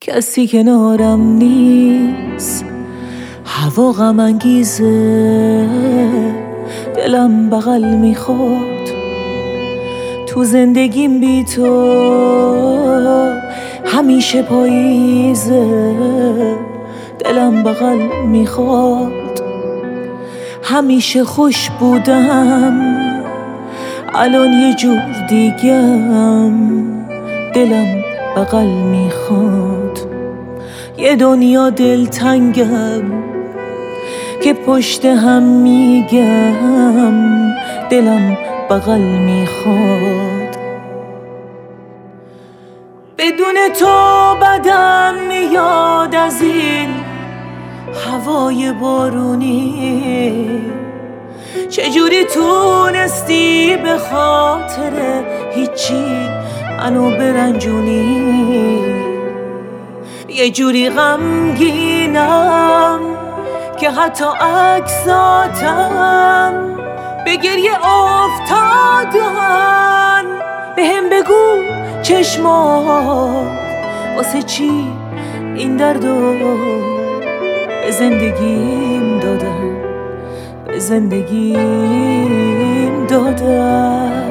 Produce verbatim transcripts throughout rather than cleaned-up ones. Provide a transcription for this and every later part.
کسی کنارم نیست، هوا غم انگیزه، دلم بغل میخواد. تو زندگیم بی تو همیشه پاییزه، دلم بغل میخواد. همیشه خوش بودم، الان یه جور دیگم، دلم بغل میخواد. یه دنیا دلتنگم که پشت هم میگم، دلم بغل میخواد. بدون تو بدم میاد از این هوای بارونی. چجوری تونستی به خاطر هیچی منو برنجونی؟ یه جوری غمگینم که حتی عکساتم به گریه افتادن. بهم بگو چشمات واسه چی این دردو به زندگیم دادن، به زندگیم دادن.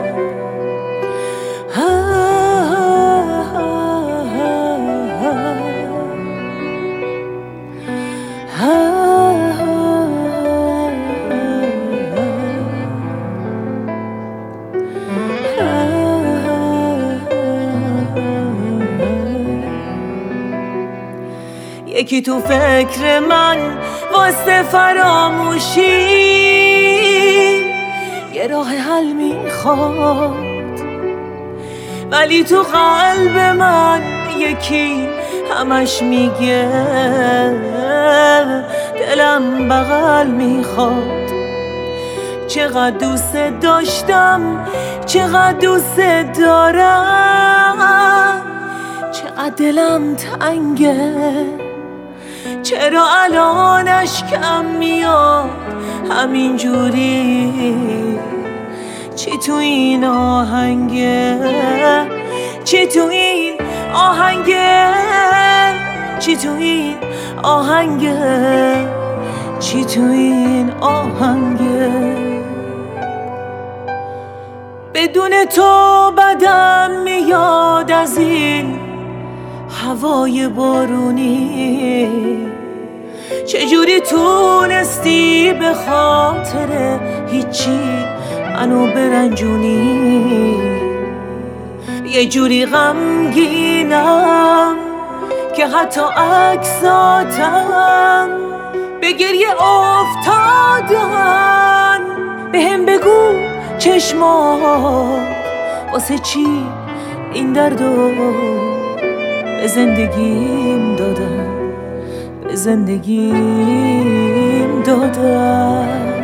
یکی تو فکر من واسه فراموشی یه راه حل میخواد، ولی تو قلب من یکی همش میگه دلم بغل میخواد. چقدر دوست داشتم، چقدر دوست دارم، چقدر دلم تنگه، چرا الان اشکم میاد همینجوری؟ چی تو این آهنگه، چی تو این آهنگه، چی تو این آهنگه، چی تو این آهنگه. بدون تو بدم میاد از این هوای بارونی. چجوری تونستی به خاطر هیچی منو برنجونی؟ یه جوری غمگینم که حتی عکساتم به گریه افتادن. بهم بگو چشمات واسه چی این دردو به زندگیم دادن، به زندگیم دادن.